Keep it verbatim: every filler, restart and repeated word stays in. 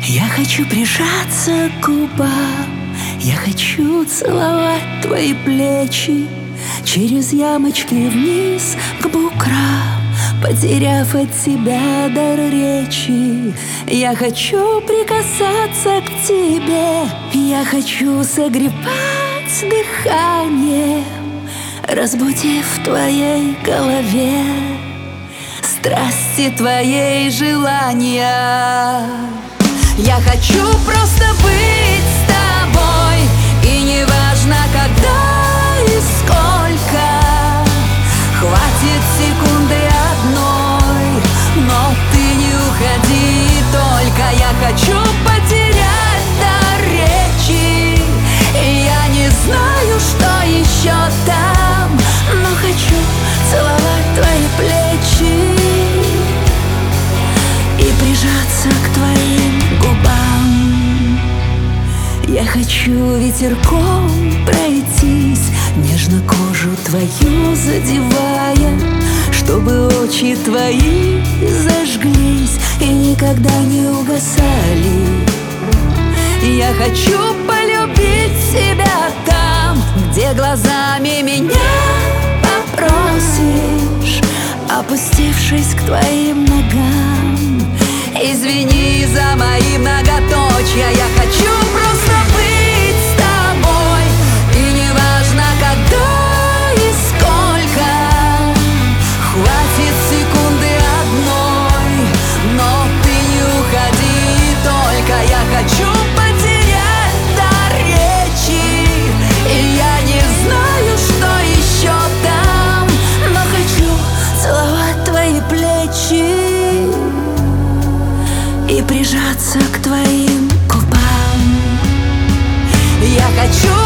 Я хочу прижаться к губам, я хочу целовать твои плечи, через ямочки вниз к буграм, потеряв от тебя дар речи. Я хочу прикасаться к тебе, я хочу согревать дыханием, разбудив в твоей голове страсти твоей желания. Я хочу просто быть с тобой, и неважно когда и сколько, хватит секунды одной, но ты не уходи только. Я хочу потерять дар речи, и я не знаю, что еще там, но хочу целовать твои плечи и прижаться к твоим губам. Я хочу ветерком пройтись, нежно кожу твою задевая, чтобы очи твои зажглись и никогда не угасали. Я хочу полюбить себя там, где глазами меня попросишь, опустившись к твоим ногам. Извини за мои многоточия, я хочу просто быть с тобой, и неважно когда и сколько, хватит секунды одной, но ты не уходи только. Я хочу потерять дар речи, и я не знаю, что еще там, но хочу целовать твои плечи и прижаться к твоим губам. Я хочу